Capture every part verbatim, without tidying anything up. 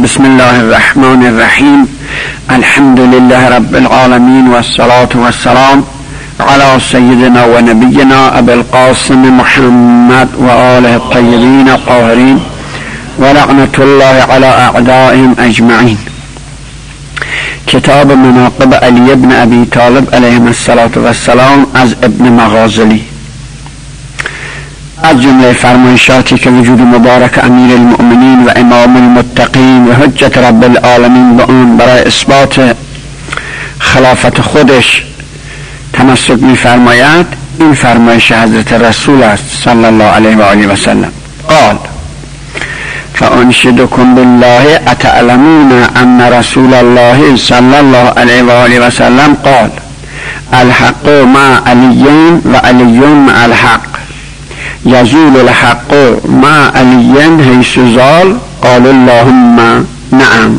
بسم الله الرحمن الرحیم. الحمد لله رب العالمین و الصلاة والسلام على سیدنا و نبینا ابی القاسم محمد و آله الطیبین الطاهرین و لعنت الله علی اعدائهم اجمعین. کتاب مناقب علی ابن ابی طالب علیه الصلاة والسلام از ابن مغازلی. از جمله فرمایشاتی که وجود مبارک امیر المؤمنین و امام المتقین و حجت رب العالمین به اون برای اثبات خلافت خودش تمسک می فرماید، این فرمایش حضرت رسول است صلی الله علیه و آله و سلم. قال: فانشدکم بالله اتعلمون ان رسول الله صلی الله علیه و آله و سلم قال: الحق مع علی و علی مع الحق، یزول الحق مع علی حیث زال. قال اللهم نعم.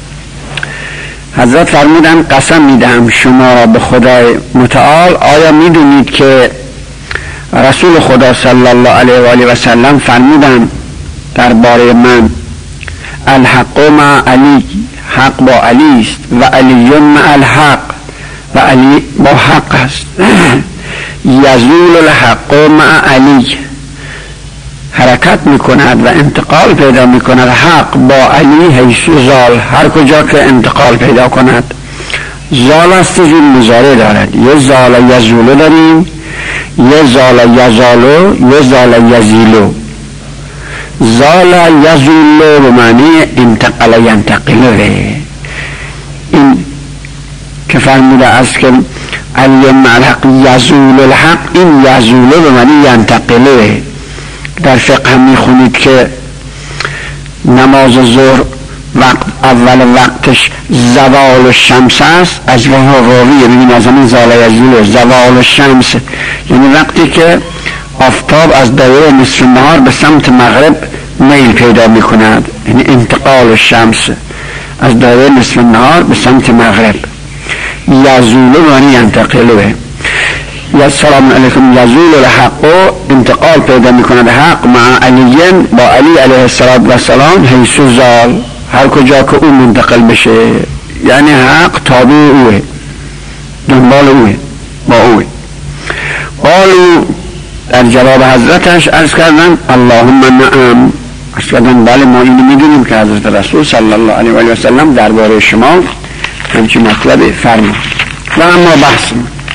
حضرت فرمودن قسم میدهم شما را به خدای متعال، آیا میدونید که رسول خدا صلی الله علیه و آله و سلم فرمودن درباره من: الحق مع علی، حق با علی است، و علی مع الحق، و علی با حق است. یزول الحق مع علی، حرکت میکند و انتقال پیدا میکند حق با علی حیث زال، هر کجا که انتقال پیدا کند. زال است جور مضارع دارد، یه زال یزولو داریم، یه زال یزالو، یه زال یزیلو. زال یزولو به معنی انتقال ینتقلوه. این که فرموده است که علی مع الحق یزول الحق، این یزولو به معنی ینتقلوه. در فقه هم میخونید که نماز ظهر وقت اول وقتش زوال الشمس است، از راویه ببین از همین زال یزول زوال الشمس، یعنی وقتی که آفتاب از دایره نصف نهار به سمت مغرب میل پیدا میکند، یعنی انتقال الشمس از دایره نصف نهار به سمت مغرب. یزولو یعنی ینتقلوه. یا سلام علیکم یزول الحق، انتقال پیدا میکند حق مع علی، با علی علیه السلام حیث زال، هر کجا که او منتقل بشه، یعنی حق تابع اوه، دنبال اوه، با اوه. قالو، در جواب حضرتش عرض کردن: اللهم نعم. عرض کردن بله ما اینو میدونیم که حضرت رسول صلی الله علیه و آله و سلم درباره شما همچین مطلب فرمود. و اما بحث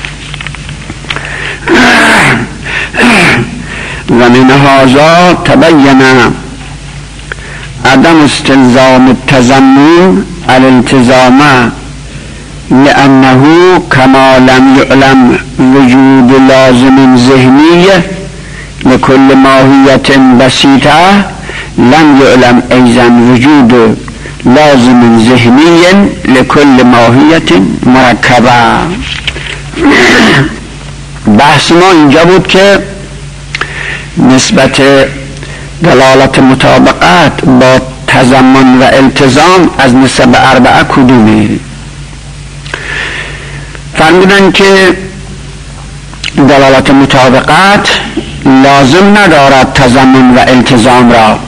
و من هذا تبین عدم استلزام التضمن الالتزام، لأنه كما لم يعلم وجود لازم ذهني لكل ماهية بسيطة، لم يعلم أيضا وجود لازم ذهني لكل ماهية مركبة. بحث ما اینجا بود که نسبت دلالت مطابقت با تضمن و التزام از نسب اربعه کدومه؟ فرمودن که دلالت مطابقت لازم ندارد تضمن و التزام را،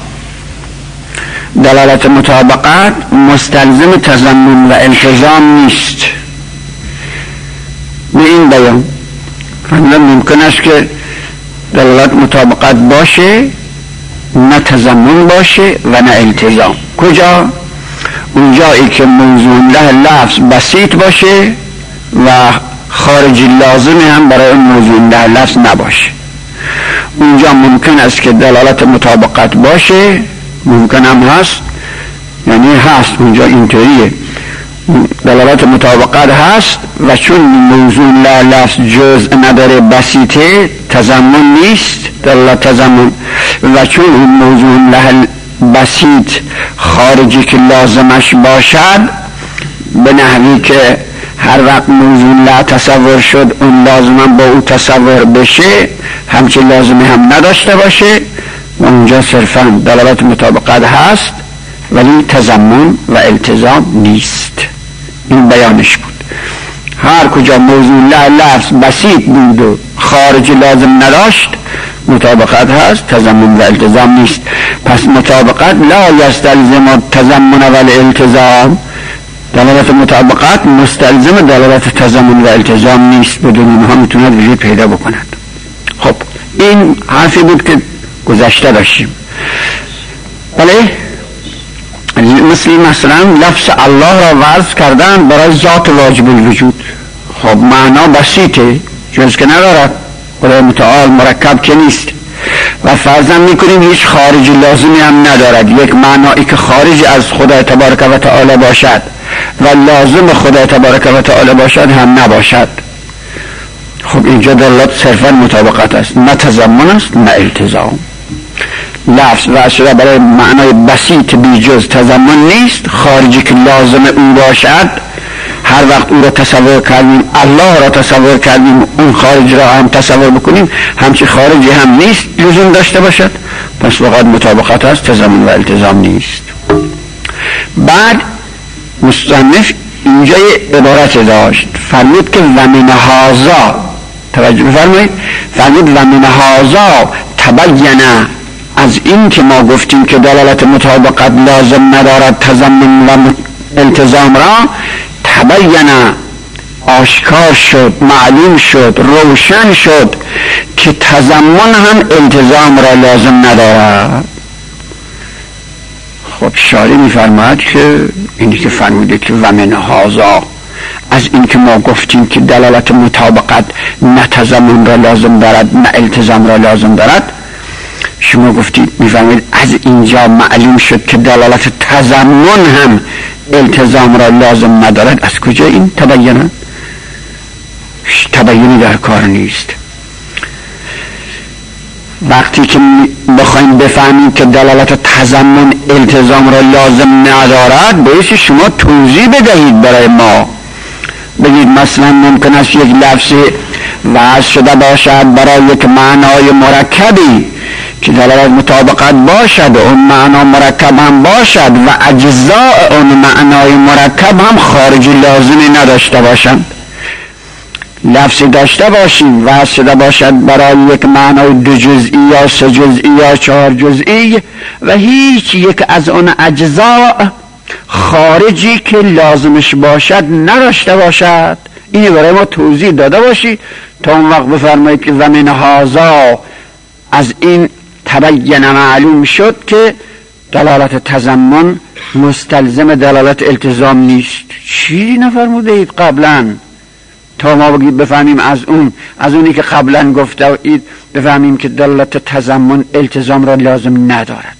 دلالت مطابقت مستلزم تضمن و التزام نیست. به این بیان فرمودن ممکن است که دلالت مطابقت باشه نه تضمن باشه و نه التزام. کجا؟ اونجایی که موضوع له لفظ بسیط باشه و خارجی لازمی هم برای اون موضوع له لفظ نباشه. اونجا ممکن است که دلالت مطابقت باشه، ممکن هم هست، یعنی هست اونجا اینطوریه، دلالت مطابقت هست و چون موضوع لا لفظ جزء نداره بسیطه، تضمن نیست دلالت تضمن، و چون اون موضوع لا بسیط خارجی که لازمش باشد، به نحوی که هر وقت موضوع لا تصور شد اون لازما با او تصور بشه، همچه لازمی هم نداشته باشه، و اونجا صرفا دلالت مطابقت هست ولی تضمن و التزام نیست. این بیانش بود. هر کجا موضوع لا لفظ بسیط بود و خارج لازم نداشت، مطابقت هست، تضمن و التزام نیست. پس مطابقت لا یستلزم التضمن و الالتزام، دلالت مطابقت مستلزم دلالت تضمن و التزام نیست، بدون اونها میتوند وجود پیدا بکند. خب این حرفی بود که گذشته داشتیم. بله مثل مثلا لفظ الله را وضع کردن برای ذات واجب الوجود. خب معنا بسیطه، جز که ندارد، خدای متعال مرکب که نیست و فرضاً میکنیم هیچ خارجی لازمی هم ندارد. یک معنایی که خارج از خدای تبارک و تعالی باشد و لازم خدای تبارک و تعالی باشد هم نباشد. خب اینجا دلالت صرفاً مطابقت است، نه تضمن است نه التزام. لفظ و شده برای معنای بسیط بی جز تضمن نیست، خارجی که لازم او باشد هر وقت او را تصور کردیم، الله را تصور کردیم، اون خارج را هم تصور بکنیم، همچی خارجی هم نیست لزوم داشته باشد، پس فقط مطابقت است، تضمن و التزام نیست. بعد مصنف اینجا عبارت داشت، فرمود که و من هذا، توجه بفرمایید، فرمود و من هذا تبین، از این که ما گفتیم که دلالت مطابقت لازم ندارد تضمن و التزام را، تبین آشکار شد، معلوم شد، روشن شد که تضمن هم التزام را لازم ندارد. خب شاری میفرماید که اینی که فرموده که و من هذا، از این که ما گفتیم که دلالت مطابقت نه تضمن را لازم دارد نه التزام را لازم دارد، شما گفتید میفرمایید از اینجا معلوم شد که دلالت تضمن هم التزام را لازم ندارد. از کجا این تبینه؟ تبینی در کار نیست. وقتی که بخوایم بفهمیم که دلالت تضمن التزام را لازم ندارد، باید شما توضیح بدهید برای ما. بگید مثلا ممکن است یک لفظ وضع شده باشد برای یک معنای مرکبی که دلالت مطابقت باشد و اون معنا مرکب هم باشد و اجزاء اون معنای مرکب هم خارجی لازمی نداشته باشند. لفظی داشته باشیم وضع شده باشد برای یک معنای دو جزئی یا سه جزئی یا چهار جزئی و هیچ یک از اون اجزاء خارجی که لازمش باشد نداشته باشد، اینی برای ما توضیح داده باشی تا اون وقت بفرمایید که و من هذا، از این تبین معلوم شد که دلالت تضمن مستلزم دلالت التزام نیست. چی نفرموده اید قبلا تا ما بگید بفهمیم از اون از اونی که قبلا گفته اید بفهمیم که دلالت تضمن التزام را لازم ندارد؟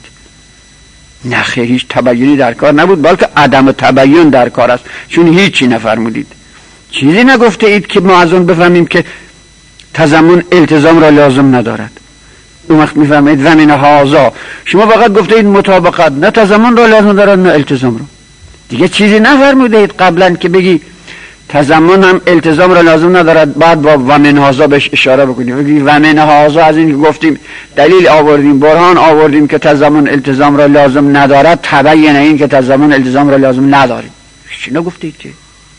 نه خیر، هیچ تبیینی در کار نبود، بلکه عدم تبیین در کار است، چون هیچی نفرمودید، چیزی نگفته اید که ما از اون بفهمیم که تضمن التزام را لازم ندارد. اون وقت میفهمید و من هذا، شما فقط گفته اید مطابقت نه تضمن را لازم دارد نه التزام را، دیگه چیزی نفرموده اید قبلا که بگی تضمن هم التزام را لازم ندارد، بعد با و من هذا بهش اشاره بکنیم، بگی و من هذا، از این که گفتیم دلیل آوردیم، برهان آوردیم که تضمن التزام را لازم ندارد، تبین این که تضمن التزام را لازم نداریم. چی نگفتید که؟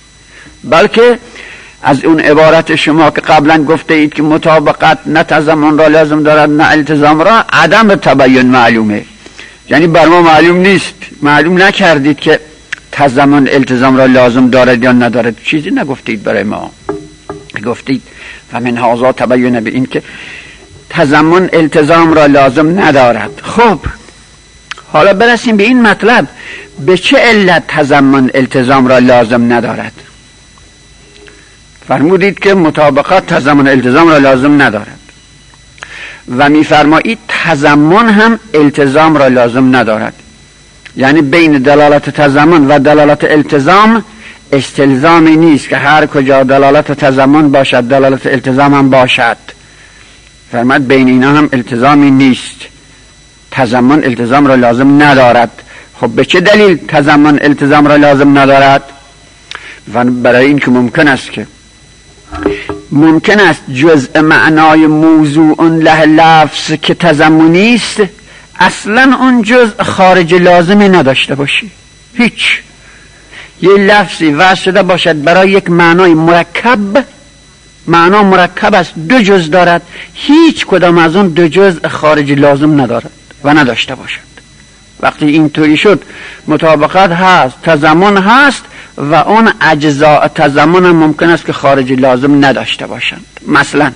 بلکه از اون عبارت شما که قبلا گفته اید که مطابقت نه تضمن را لازم دارد نه التزام را، عدم تبین معلومه، یعنی بر ما معلوم نیست، معلوم نکردید که تضمن التزام را لازم دارد یا ندارد. چیزی نگفتید برای ما، گفتید و من هذا تبین به این که تضمن التزام را لازم ندارد. خب حالا برسیم به این مطلب، به چه علت تضمن التزام را لازم ندارد؟ فرمودید که مطابقت تضمن التزام را لازم ندارد و میفرمایید تضمن هم التزام را لازم ندارد، یعنی بین دلالت تضمن و دلالت التزام استلزامی نیست که هر کجا دلالت تضمن باشد دلالت التزام هم باشد. فرمود بین اینا هم التزامی نیست، تضمن التزام را لازم ندارد. خب به چه دلیل تضمن التزام را لازم ندارد؟ و برای این که ممکن است که ممکن است جزء معنای موضوع له لفظ که تضمنی است اصلا اون جزء خارج لازمی نداشته باشی. هیچ یه لفظی وضع شده باشد برای یک معنای مرکب، معنا مرکب است، دو جزء دارد، هیچ کدام از اون دو جزء خارج لازم ندارد و نداشته باشد. وقتی اینطوری شد مطابقت هست، تضمن هست و اون اجزاء تضمن هم ممکن است که خارج لازم نداشته باشند. مثلا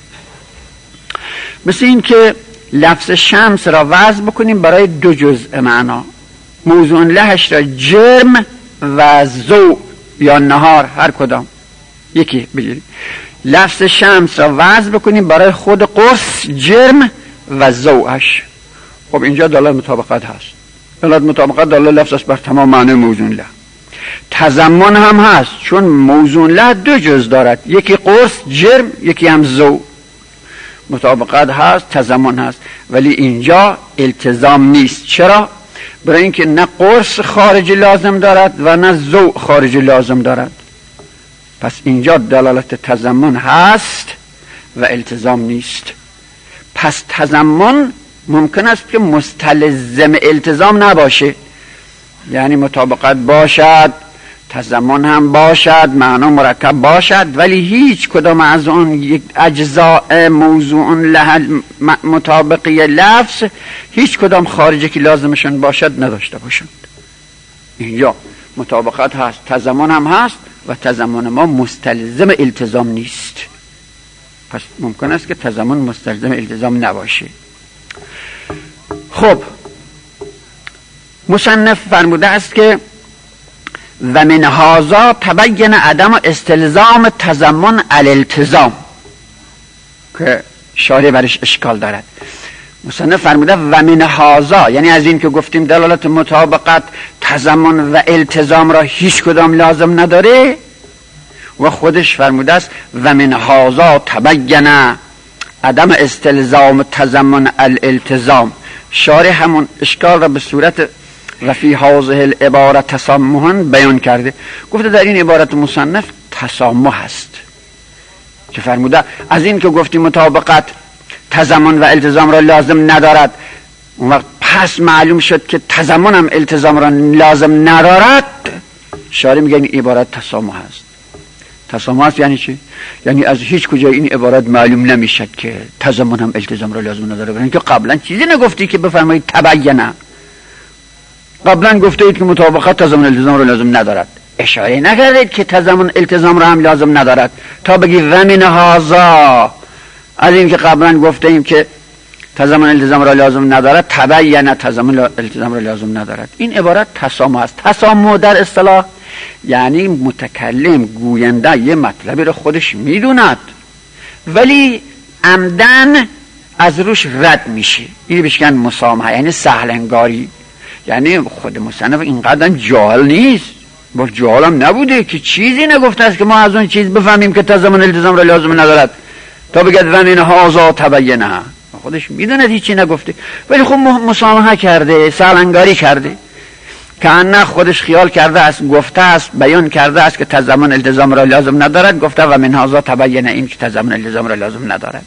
مثل این که لفظ شمس را وضع بکنیم برای دو جزء معنا، موضوع لهش را جرم و ضوء یا نهار هر کدام یکی بگیریم. لفظ شمس را وضع بکنیم برای خود قرص جرم و ضوءش. خب اینجا دلالت مطابقت هست. دلالت مطابقت دلالت لفظ است بر تمام معنی موضوع له. تضمن هم هست چون موضوع له دو جز دارد، یکی قرص جرم یکی هم ضوء. مطابقت هست، تضمن هست، ولی اینجا التزام نیست. چرا؟ برای اینکه نه قرص خارج لازم دارد و نه ضوء خارج لازم دارد. پس اینجا دلالت تضمن هست و التزام نیست. پس تضمن ممکن است که مستلزم التزام نباشه، یعنی مطابقت باشد، تضمن هم باشد، معنا مرکب باشد، ولی هیچ کدام از اون یک اجزاء موضوع له مطابقی لفظ هیچ کدام خارجی که لازمشون باشد نداشته باشند. اینجا مطابقت هست، تضمن هم هست و تضمن ما مستلزم التزام نیست. پس ممکن است که تضمن مستلزم التزام نباشه. خب مصنف فرموده است که و من هذا تبین عدم استلزام تضمن الالتزام، که شارح برش اشکال دارد. مصنف فرموده و من هذا، یعنی از این که گفتیم دلالت مطابقت تضمن و التزام را هیچ کدام لازم نداره، و خودش فرموده است و من هذا تبین عدم استلزام تضمن الالتزام. شارح همون اشکال را به صورت و فی هذه العباره تسامحا بیان کرده. گفته در این عبارت مصنف تسامح هست که فرموده از این که گفتیم مطابقت تضمن و التزام را لازم ندارد، اون وقت پس معلوم شد که تضمن هم التزام را لازم ندارد. شارح میگه این عبارت تسامح هست. تسامح هست یعنی چی؟ یعنی از هیچ کجا این عبارت معلوم نمیشد که تضمن هم التزام را لازم نداره، برای اینکه قبلا چیزی نگفتی که بفرمایید تبینه. قبلا گفته اید که مطابقت تضمن التزام را لازم ندارد، اشاره نکردید که تضمن التزام را هم لازم ندارد تا بگی و من هذا. از این که قبلا گفته ایم که تضمن التزام را لازم ندارد تبین تضمن التزام را لازم ندارد. این عبارت تسامح است. تسامح در اصطلاح یعنی متکلم گوینده یه مطلبی رو خودش میدوند ولی عمدن از روش رد میشه. این بهش میگن مسامحه، یعنی سهل انگاری. یعنی خود مصنف اینقدر جاهل نیست، با جاهل هم نبوده که چیزی نگفته است که ما از اون چیز بفهمیم که تضمن التزام را لازم ندارد تا بگد و من هذا تبینه. خودش میدونه هیچی نگفته ولی خب مسامحه کرده، سهل انگاری کرده، که نه خودش خیال کرده است، گفته است، بیان کرده است که تضمن التزام را لازم ندارد، گفته و من هذا تبینه این که تضمن التزام را لازم ندارد.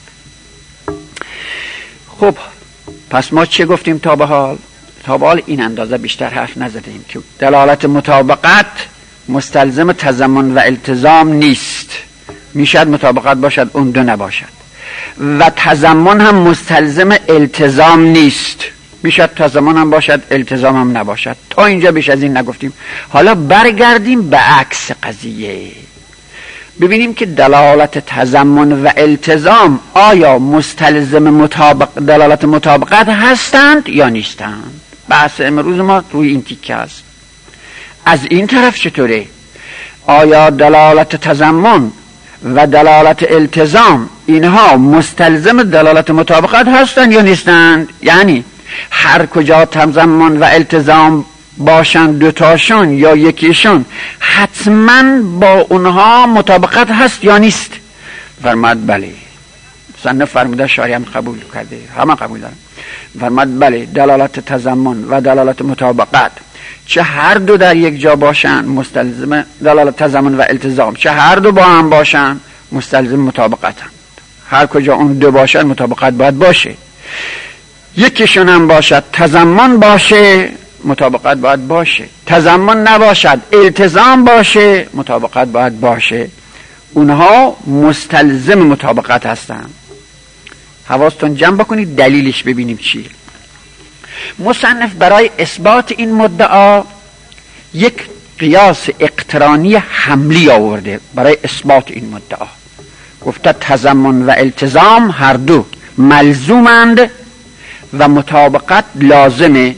خب پس ما چه گفتیم تا به حال؟ تا به حال این اندازه بیشتر حرف نزدیم که دلالت مطابقت مستلزم تضمن و التزام نیست. میشد مطابقت باشد اون دو نباشد، و تضمن هم مستلزم التزام نیست. میشد تضمن هم باشد التزام هم نباشد. تا اینجا بیش از این نگفتیم. حالا برگردیم به عکس قضیه، ببینیم که دلالت تضمن و التزام آیا مستلزم مطابق دلالت مطابقت هستند یا نیستند. بحث امروز ما روی این تیکه است. از این طرف چطوره؟ آیا دلالت تضمن و دلالت التزام اینها مستلزم دلالت مطابقت هستند یا نیستند؟ یعنی هر کجا تضمن و التزام باشند دوتاشون یا یکیشون حتما با اونها مطابقت هست یا نیست؟ فرماد بله. مصنف فرموده، شارح هم قبول کرده، همه قبول دارن. فرماد بله، دلالت تضمن و دلالت مطابقت چه هر دو در یک جا باشن مستلزم دلالت تضمن و التزام، چه هر دو با هم باشن مستلزم مطابقت هم. هر کجا اون دو باشن مطابقت باید باشه. یکیشون هم باشد تضمن باشه مطابقت باید باشه، تضمن نباشد التزام باشه مطابقت باید باشه. اونها مستلزم مطابقت هستن. حواستون جمع بکنید دلیلش ببینیم چیه. مصنف برای اثبات این مدعا یک قیاس اقترانی حملی آورده برای اثبات این مدعا. گفته تضمن و التزام هر دو ملزومند و مطابقت لازمه.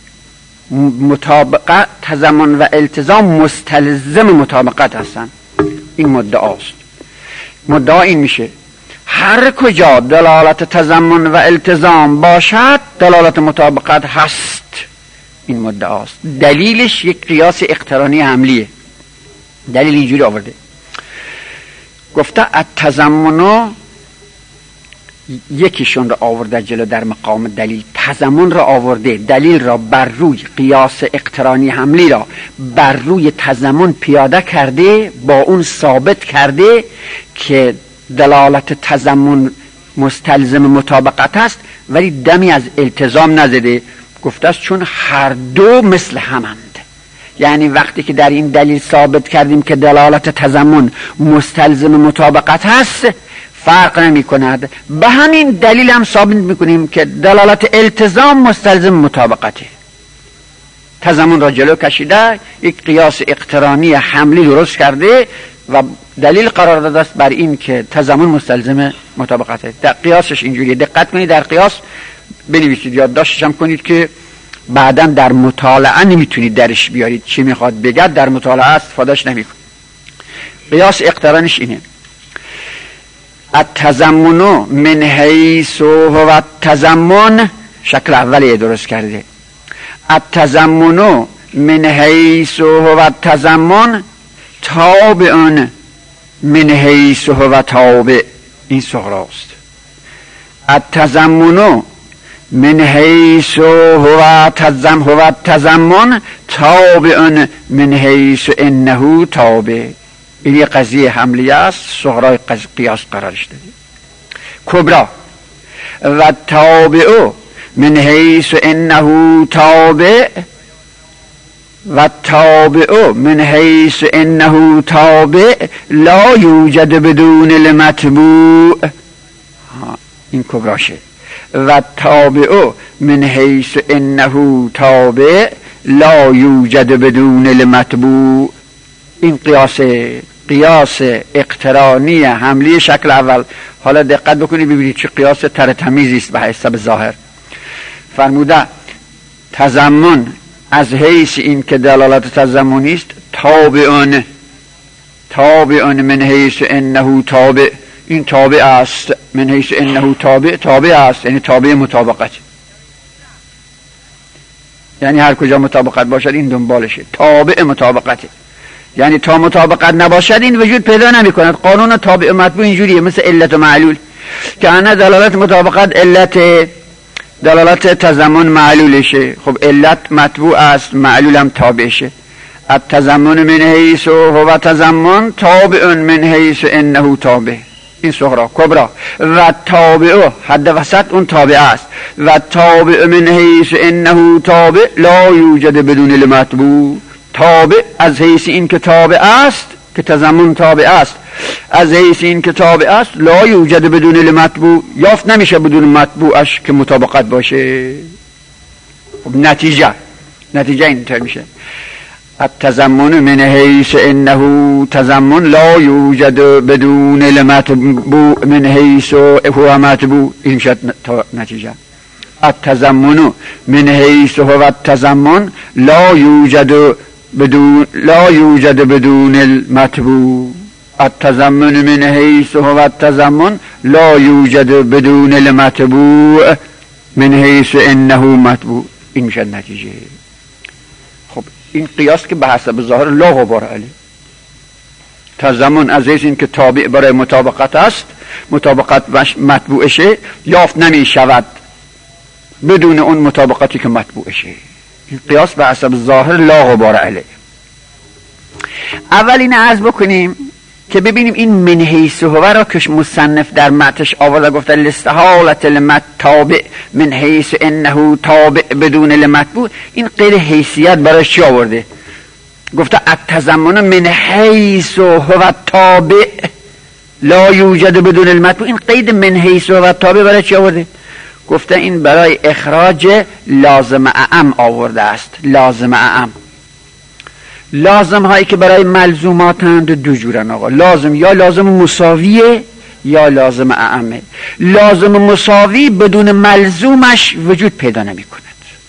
مطابقت تضمن و التزام مستلزم مطابقت هستند. این مدعاست. مدعا این میشه هر کجا دلالت تضمن و التزام باشد دلالت مطابقت هست. این مدعاست. دلیلش یک قیاس اقترانی حملیه. دلیل اینجوری آورده، گفته التضمن، یکیشون را آورده جلو در مقام دلیل، تضمن را آورده، دلیل را بر روی قیاس اقترانی حملی را بر روی تضمن پیاده کرده، با اون ثابت کرده که دلالت تضمن مستلزم مطابقت است، ولی دمی از التزام نزده. گفته است چون هر دو مثل همند. یعنی وقتی که در این دلیل ثابت کردیم که دلالت تضمن مستلزم مطابقت هست، فرق نمی کند. به همین دلیل هم ثابت میکنیم که دلالت التزام مستلزم مطابقته. تضمن را جلو کشیده، یک قیاس اقترانی حملی درست کرده و دلیل قرار داده است بر این که تضمن مستلزم مطابقته. در قیاسش اینجوریه. دقت کنید در قیاس بنویسید، یادداشتش هم کنید که بعدا در مطالعه نمیتونید درش بیارید. چی میخواد بگید در مطالعه استفادهش نمیکنید. قیاس اقترانش اینه: التضمن من حیث هو التضمن، شکل اولی درست کرده. التضمن من حیث هو التضمن تابع من حیث هو تابع، این صغراست. التضمن من حیث هو تضمن هو التضمن تابع من حیث انه تابع. این یه قضیه حملیه است، صغرای قیاس قرارش داده. کبرا و تابع من حیث انه تابع و تابع من حیث انه تابع لا یوجد بدون المتبوع. این کبراشه. و تابع من حیث انه تابع لا یوجد بدون المتبوع. این قیاس قیاس اقترانی حملی شکل اول. حالا دقت بکنید ببینید چه قیاس تر تمیزی است به حسب ظاهر. فرموده تضمن از حیث این که دلالت تضمنی است تابعون تابعون من حیث انه تابع، این تابع است. من حیث انه تابع تابع است، یعنی تابع مطابقت، یعنی هر کجا مطابقت باشد این دنبالشه. تابع مطابقته، یعنی تا مطابقت نباشد این وجود پیدا نمی کند. قانون تابع مطبوع اینجوریه، مثل علت و معلول که انا دلالت مطابقت علت دلالت تضمن معلولشه. خب علت مطبوع است، معلول هم تابعشه. التضمن من حیث هو تضمن تابع من حیث انه تابع، این صغرا. کبرا و تابع حد وسط اون تابع است. و تابع من حیث انه تابع لا یوجد بدون المتبوع. تابع از حیث این که تابع است، که تضمن تابع است، از حیث این که تابع است لا یوجد بدون المتبوع، یافت نمیشه بدون مطبوعش که مطابقت باشه. خب نتیجه نتیجه اینطور میشه: التضمن من حیث انه تضمن لا یوجد بدون المتبوع من حیث هو متبوع. این شد نتیجه. التضمن من حیث هو التضمن لا یوجد بدون لا یوجد بدون المتبوع. التضمن من حیث هو التضمن لا یوجد بدون المتبوع من حیث انه متبوع. این میشه نتیجه. خب این قیاس که به حسب ظاهر لا غبار علیه. تضمن از حیث این که تابع برای مطابقت است، مطابقت مطبوعشه، یافت نمی شود بدون اون مطابقتی که مطبوعشه. این قیاس به حسب ظاهر لا غبار علیه. اول این عرض بکنیم که ببینیم این من حیث هو را که مصنف در متنش آورده، گفته لاستحالة المتابع من حیث انه تابع بدون المتبوع، این قید حیثیت برای چی آورده؟ گفته التضمن من حیث هو تابع لا یوجد بدون المتبوع. این قید من حیث هو تابع برای چی آورده؟ گفته این برای اخراج لازم اعم آورده است. لازم اعم، لازم هایی که برای ملزوماتند دو جورن آقا. لازم یا لازم مساویه یا لازم اعمه. لازم مساوی بدون ملزومش وجود پیدا نمی کند.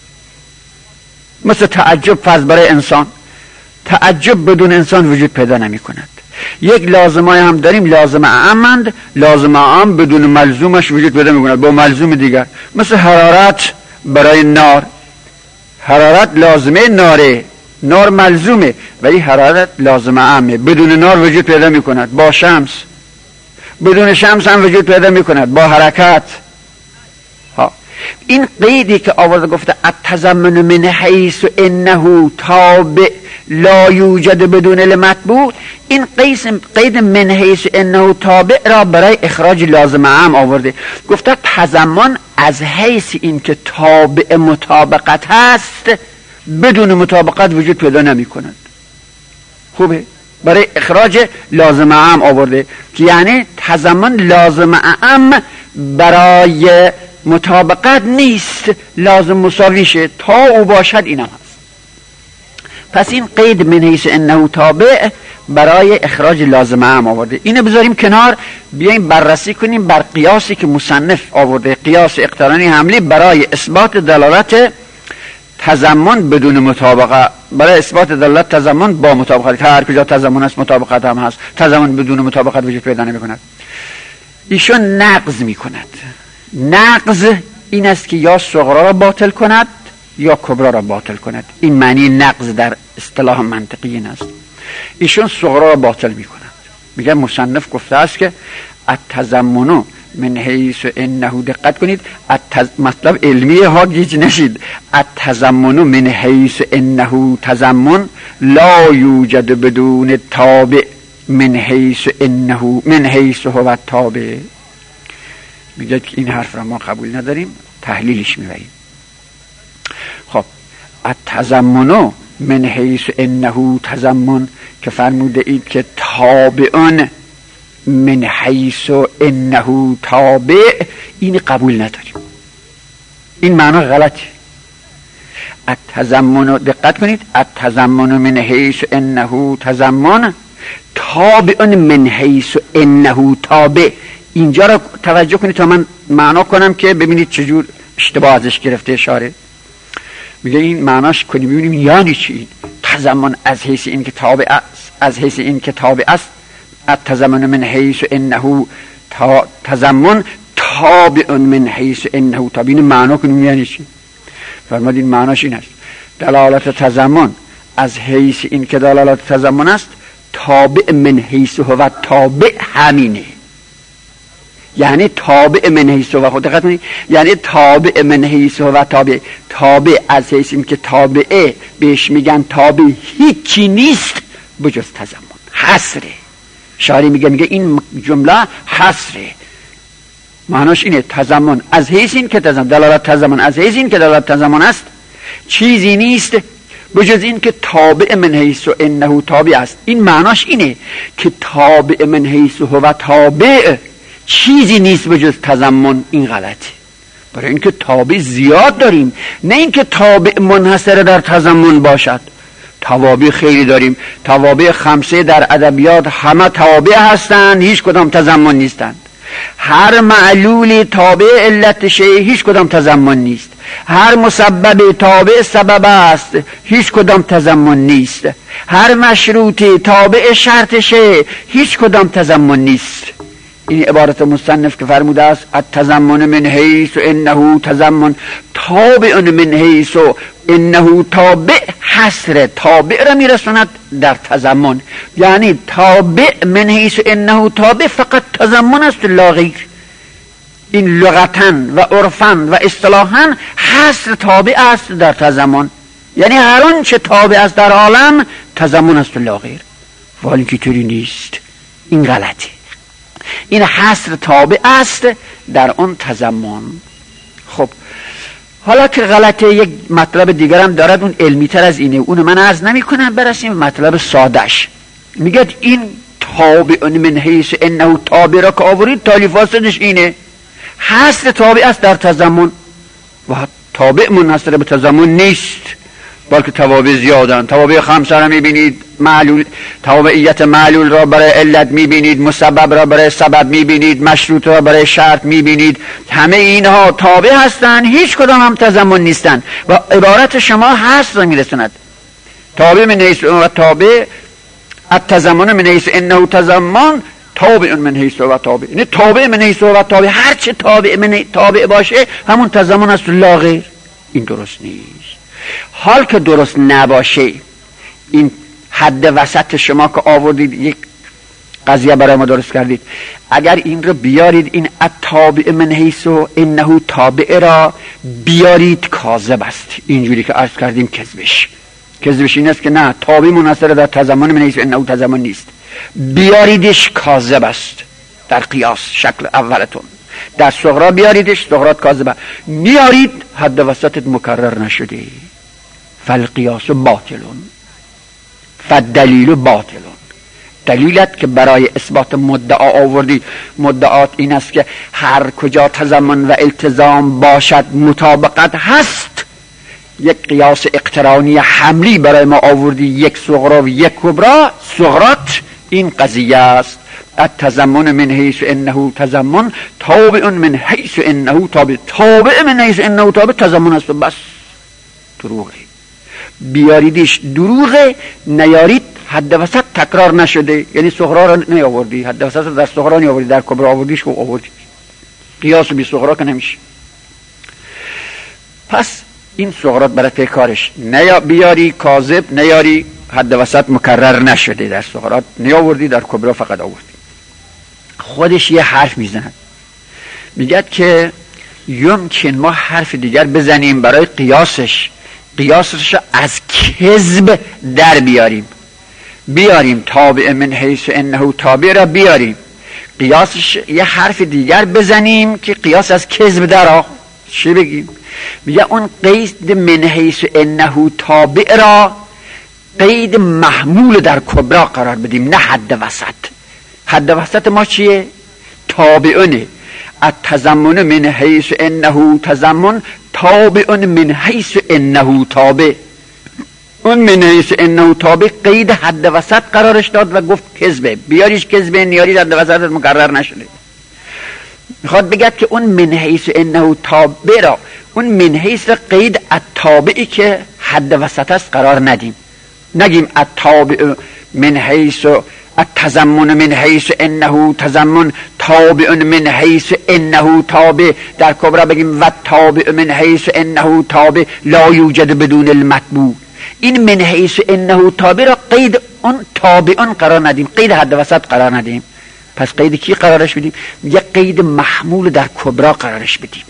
مثل تعجب فرض برای انسان، تعجب بدون انسان وجود پیدا نمی کند. یک لازمای هم داریم لازم اعمند، لازم اعم بدون ملزومش وجود پیدا می کند با ملزوم دیگر. مثل حرارت برای نار، حرارت لازمه ناره، نار ملزومه ولی حرارت لازم اعمه، بدون نار وجود پیدا می کند. با شمس، بدون شمس هم وجود پیدا می کند. با حرکت. ها این قیدی که آورده گفته التضمن من حیث انه تابع لا یوجد بدون المطبوع، این قید من حیث انه تابع را برای اخراج لازم اعم آورده. گفته تضمن از حیث این که تابع مطابقت هست بدون مطابقت وجود پیدا نمی کند. خوبه؟ برای اخراج لازم اعم آورده که یعنی تضمن لازم اعم برای مطابقت نیست، لازم مساویشه تا او باشد. اینم هست. پس این قید من حیث انه تابع برای اخراج لازم اعم آورده. اینو بذاریم کنار، بیایم بررسی کنیم بر قیاسی که مصنف آورده، قیاس اقترانی حملی برای اثبات دلالت تضمن بدون مطابقت، برای اثبات دلالت تضمن با مطابقت. هر کجا تضمن است مطابقت هم هست. تضمن بدون مطابقت وجود پیدا نمی کند. ایشون نقض می کند. نقض این است که یا صغرا را باطل کند یا کبرا را باطل کند. این معنی نقض در اصطلاح منطقی این است. ایشون صغرا را باطل می کند. میگه مصنف گفته است که التضمن من حیث انه، دقت کنید التز... مطلب علمی ها گیج نشید. التضمن من حیث انه تضمن لا یوجد بدون تابع من حیث انه من حیث هو تابع. میگه که این حرف را ما قبول نداریم، تحلیلش میبریم. خب التضمن من حیث انه تضمن که فرموده اید که تابعان من حیث انه تابع، این قبول نداریم. این معنی غلطه. التضمن، دقت کنید، التضمن من حیث انه تضمن تابعان من حیث انه تابع. اینجا را توجه کنید تا من معنا کنم که ببینید چجور اشتباه ازش گرفته اشاره. میگه این معناش کنیم ببینیم یعنی چی. تضمن از حیث این که تابع است، از حیث این که تابع است. التضمن من حیث انه تضمن تابع من حیث انه تابع. این معنا کنیم یعنی چی. فرمود این معناش این است: دلالت تضمن از حیث این که دلالت تضمن است تابع من حیث هو تابع همینه. یعنی تابع من حیث هو، خود دقت کنید، یعنی تابع من حیث هو تابع، تابع از حیث این که تابعه بهش میگن تابع هیچی نیست بجز تضمن. حصره. شاری میگه میگه این جمله حصره. معناش اینه تضمن از حیث این که تضمن، دلالت تضمن از حیث این که دلالت تضمن است چیزی نیست بجز این که تابع من حیث انه تابع است. این معناش اینه که تابع من حیث هو تابع چیزی نیست بجز تضمن. این غلطه. برای اینکه تابع زیاد داریم، نه اینکه تابع منحصر در تضمن باشد. توابع خیلی داریم. توابع خمسه در ادبیات همه توابع هستند، هیچ کدام تضمن نیستند. هر معلولی تابع علت شیء، هیچ کدام تضمن نیست. هر مسبب تابع سبب است، هیچ کدام تضمن نیست. هر مشروطی تابع شرط شیء، هیچ کدام تضمن نیست. این عبارت مصنف که فرموده است التضمن من حیث انه تضمن تابع من حیث انه تابع، حصر تابع را میرساند در تضمن. یعنی تابع من حیث انه تابع فقط تضمن است لا غیر. این لغتاً و عرفاً و اصطلاحاً حصر تابع است در تضمن. یعنی هر آنچه تابع است در عالم تضمن است لا غیر. ولی که طوری نیست. این غلطه. این حصر تابع است در اون تضمن. خب حالا که غلطه، یک مطلب دیگر هم دارد، اون علمی تر از اینه، اون من عرض نمی کنم، برسیم مطلب سادش. میگه این تابع من حیث انه تابع را که آورید تالیف واسطش اینه هست تابع است در تضمن و تابع منحصر به تضمن نیست، بلکه توابع زیادن. توابع خمسه را میبینید، معلول تابعیت معلول را برای علت میبینید، مسبب را برای سبب میبینید، مشروط را برای شرط میبینید. همه اینها تابع هستند، هیچ کدام هم تضمن نیستند و عبارت شما هست را میرسند. تابع من حیث و تابع التضمن من حیث انه تضمن تابع من حیث و تابع، یعنی تابع من حیث و تابع، هر چه تابع من تابع باشه همون تضمن است لا غیر. این درست نیست. حال که درست نباشه، این حد وسط شما که آوردید یک قضیه برای ما درست کردید، اگر این رو بیارید، این التابع من حیث و انه تابع را بیارید، کاذب است. اینجوری که عرض کردیم کذبش کذبش این است که نه، تابع منحصر در تضمن من حیث و انه تضمن نیست. بیاریدش، کاذب است در قیاس شکل اولتون. در صغرا بیاریدش، صغرات کاذبه. میارید، حد وسطت مکرر نشده. فالقیاس باطلون فالدلیل باطلون. دلیلت که برای اثبات مدعا آوردی، مدعات این است که هر کجا تضمن و التزام باشد مطابقت هست. یک قیاس اقترانی حملی برای ما آوردی، یک صغرا و یک کبرا. صغرات این قضیه است، التضمن من حیث انه تضمن تابع من حیث انه تابع. تابع من حیث انه تابع تضمن است و بس. دروغه. بیاریدش، دروغه. نیارید، حد وسط تکرار نشده، یعنی صغرا را نیاوردی، حد وسط در صغرا نیاوردی، در کبرا آوردیش و آوردی. قیاس بی صغرا که نمیشه. پس این صغرات برای تکرارش نیا بیاری کاذب، نیاری حد وسط مکرر نشده، در صغرات نیاوردی، در کبرا فقط آوردی. خودش یه حرف میزند، میگه که یمکن ما حرف دیگر بزنیم برای قیاسش، قیاسش از کذب در بیاریم. بیاریم تابع من حیث انه تابع را بیاریم، قیاسش یه حرف دیگر بزنیم که قیاس از کذب در آ. چی بگیم؟ میگه اون قید من حیث انه تابع را قید محمول در کبرا قرار بدیم، نه حد وسط. حد وسط ما چیه؟ تابعونه. التضمن من حیث انه تضمن تابع من حیث انه تابع. اون من حیث انه تابع قید حد وسط قرارش داد و گفت کذبه. بیاریش کذبه، نیاریش حد وسط مکرر نشده. میخواد بگد که اون من حیث انه تابع را، اون من حیث قید التابعی که حد وسط است قرار ندیم. نگیم التابع من حیث التضمن من حیث انه تضمن تابع من حیث انه تابع. در کبرا بگیم و تابع من حیث انه تابع لا یوجد بدون المطبوع. این من حیث انه تابع را قید اون تابعان قرار ندیم، قید حد وسط قرار ندیم. پس قید کی قرارش بدیم؟ یک قید محمول در کبرا قرارش بدیم.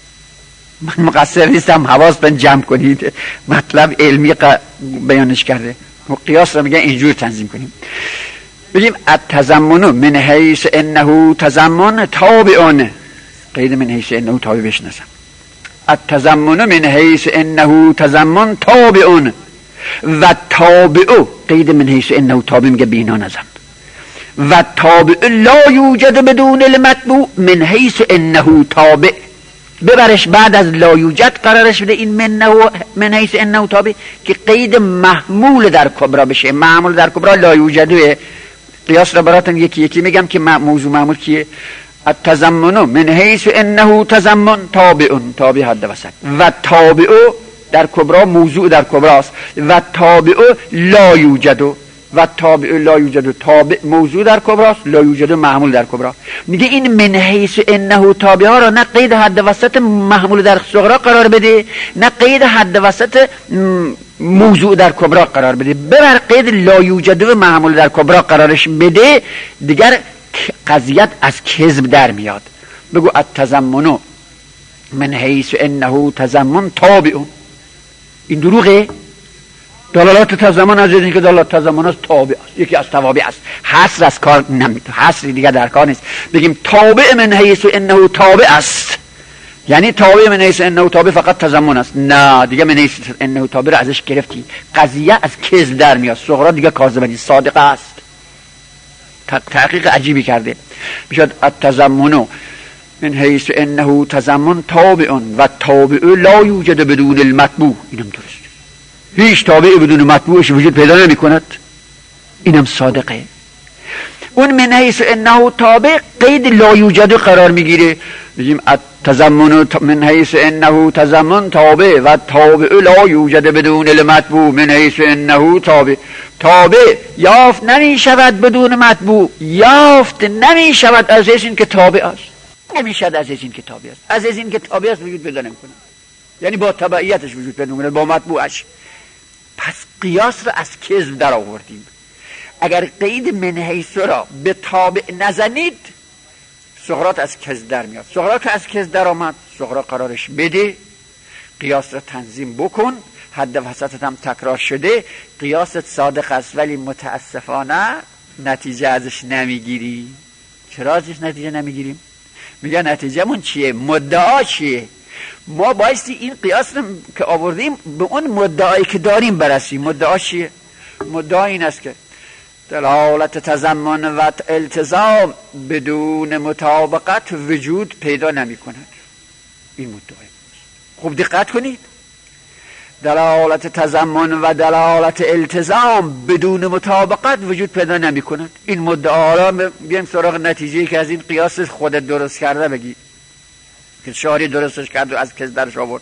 من مقصر نیستم، حواستون جمع کنید، مطلب علمی بیانش کرده. قیاس را میگن اینجور تنظیم کنیم. بگیم التضمن من حیث انه تضمن تابعون، قید من حیث انه تابع بشناسم. التضمن من حیث انه تضمن تابعون و تابع، قید من حیث انه تابع میگه بینا نزن. و تابع لا یوجد بدون المطبوع من حیث انه تابع. ببرش بعد از لا یوجد قرارش بده این من, من حیث انه تابع که قید محمول در کبرا بشه. محمول در کبرا لا یوجده. قیاس را براتون یکی یکی میگم که موضوع معمول کیه. التضمن من حیث انه تضمن تابع، تابع حد وسط. و تابع در کبرا موضوع در کبراست. و تابع لا یوجد، و تابع لا یوجد، تابع موضوع در کبراست، لا یوجد محمول در کبرا. میگه این من حیث انه تابع ها را نه قید حد وسط محمول در صغرا قرار بده، نه قید حد وسط موضوع در کبرا قرار بده. ببر قید لا یوجد و محمول در کبرا قرارش بده، دیگر قضیت از کذب در میاد. بگو التضمن من حیث انه تضمن تابع. این دروغه. دلالات تضمن از این که دلالات تضمن از تابع است، یکی از توابع است. حصر از کار نمیتونه، حصر دیگه در کار نیست. بگیم تابع من حیث انه تابع است، یعنی تابع من حیث انه تابع فقط تضمن است. نه، دیگه من حیث انه تابع رو ازش گرفتی، قضیه از کذب در میاد. صغرا دیگه کاذبه نیست، صادقه است. تحقیق عجیبی کرده. میشد التضمن من حیث انه تضمن تابع و تابع لا یوجد بدون المتبوع. اینم درسته، هیچ تابع بدون متبوعش وجود پیدا نمی کند. اینم صادقه. اون من حیث انه تابع قید لا یوجد قرار میگیره، میگیم التضمن من حیث انه تضمن تابع و تابع لا یوجد بدون المتبوع. من حیث انه تابع، تابع یافت نمی شود بدون متبوع، یافت نمی شود از این که تابع است، نمی شود از این که تابع است، از این که تابع است وجود پیدا نمی کند، یعنی با تبعیتش وجود پیدا نمی کند، با متبوعش. پس قیاس را از کذب در آوردیم. اگر قید من حیث را به تابع نزنید سقراط از کذب در میاد. سقراط که از کذب در آمد، سقراط قرارش بده، قیاس را تنظیم بکن، حد و وسطت هم تکرار شده، قیاست صادق است ولی متاسفانه نتیجه ازش نمیگیری. چرا ازش نتیجه نمیگیریم؟ میگن نتیجهمون چیه؟ مدعا چیه؟ ما بایستی این قیاس رو که آوردیم به اون مدعایی که داریم برسیم. مدعا چیه؟ مدعا این است که دلالت تضمن و التزام بدون مطابقت وجود پیدا نمی کند. این مدعای خوب دقت کنید، دلالت تضمن و دلالت التزام بدون مطابقت وجود پیدا نمی کند. این مدعا را بیایم سراغ نتیجه‌ای که از این قیاس خودت درست کرده بگی که شاری درستش کرد و از کس درش آورد.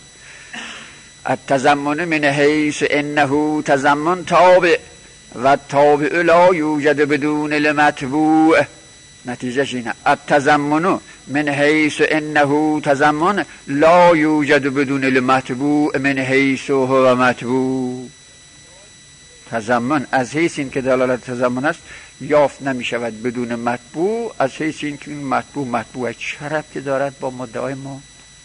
التضمن من حیث انه تضمن تابع و تابع لا یوجد بدون المتبوع. نتیجهش اینه التضمن من حیث انه تضمن لا یوجد بدون المتبوع من حیث هو متبوع. تضمن از حیث این که دلالت تضمن است یافت نمی شود بدون متبوع، از حیث این که متبوع متبوع چه ربطی دارد با مدعای ما؟